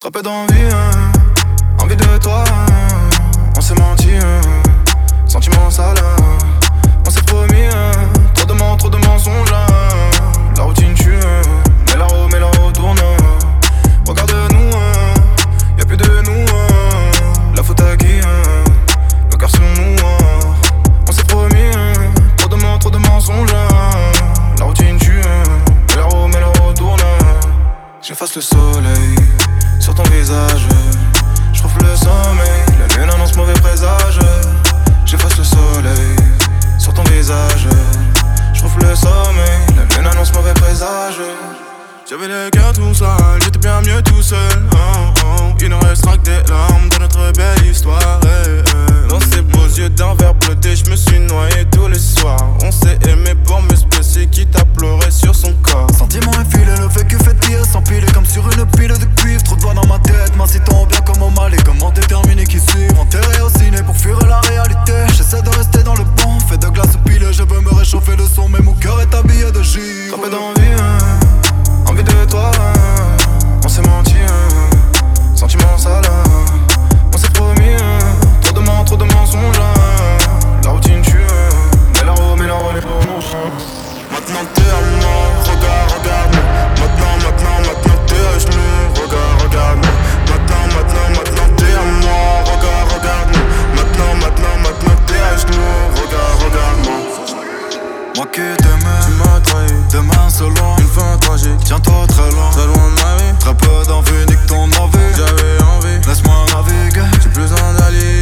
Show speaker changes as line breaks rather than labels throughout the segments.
Frappé d'envie, envie de toi, on s'est menti, sentiment sale, on s'est promis, trop de mensonges, la routine tue, mais la roue tourne, regarde-nous, y'a plus de nous, la faute à qui, nos cœurs sont noirs, on s'est promis, trop de mensonges, la routine tue, mais la roue tourne, j'efface le soleil sur ton visage, je trouve le sommeil, la lune annonce mauvais présage. J'efface le soleil sur ton visage, je trouve le sommeil, la lune annonce mauvais présage. J'avais le cœur tout sale, j'étais bien mieux tout seul. Il ne restera que des larmes de notre belle histoire. Dans ces beaux yeux d'un verre bleuté, je me suis noyé tous les soirs. On s'est aimé pour me spécier, quitte à pleurer sur son corps.
Sentiment effilé, le vécu fait pire, s'empiler comme sur une pile de cuivre. Trop de voix dans ma tête, m'incitant bien comme au mal et comment déterminer qui suivre. Enterré au ciné pour fuir la réalité. J'essaie de rester dans le bon, fait de glace pile. Je veux me réchauffer le son, mais mon cœur est habillé de givre.
Frappé d'envie, envie de toi, on s'est menti, sentiment sale, on s'est promis, trop de mensonges, la routine tue, mais la roue les bons. Maintenant t'es à moi, regarde, maintenant t'es à genoux, regarde, maintenant t'es à moi, regarde, maintenant t'es à genoux, regarde-moi.
Moi qui t'aimais,
Tu m'as trahi,
demain selon
une fin tragique,
tiens-toi très loin,
très loin de ma vie,
très peu d'envie, nique ton envie.
j'avais envie,
Laisse-moi naviguer,
j'ai plus besoin d'allier,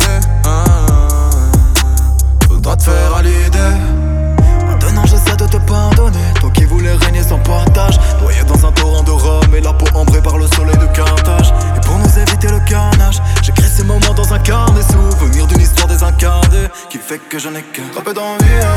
faudra te faire à l'idée. Maintenant j'essaie de te pardonner, toi qui voulais régner sans partage, noyé dans un torrent de rhum et la peau ambrée par le soleil de Carthage. Et pour nous éviter le carnage, j'écris ces moments dans un carnet, souvenir d'une histoire désincarnée qui fait que je n'ai qu'un
frappé d'envie,